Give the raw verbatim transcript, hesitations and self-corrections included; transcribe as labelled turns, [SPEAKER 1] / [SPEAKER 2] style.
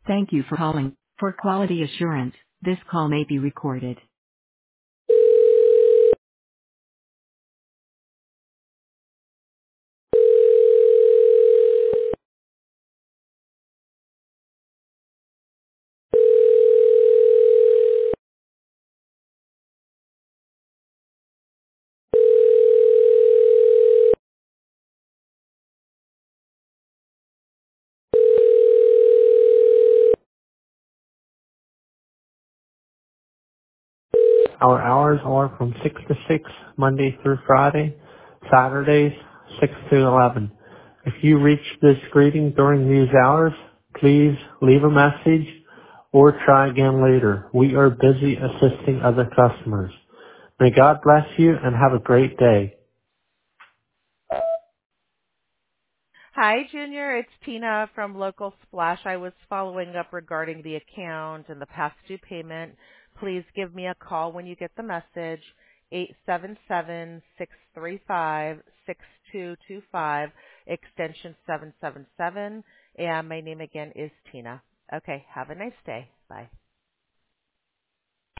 [SPEAKER 1] Thank you for calling. For quality assurance, this call may be recorded. Our hours are from six to six, Monday through Friday, Saturdays, six to eleven. If you reach this greeting during these hours, please leave a message or try again later. We are busy assisting other customers. May God bless you and have a great day.
[SPEAKER 2] Hi, Junior. It's Tina from Local Splash. I was following up regarding the account and the past due payment. Please give me a call when you get the message, eight seven seven, six three five, six two two five, extension seven seven seven. And my name again is Tina. Okay, have a nice day. Bye.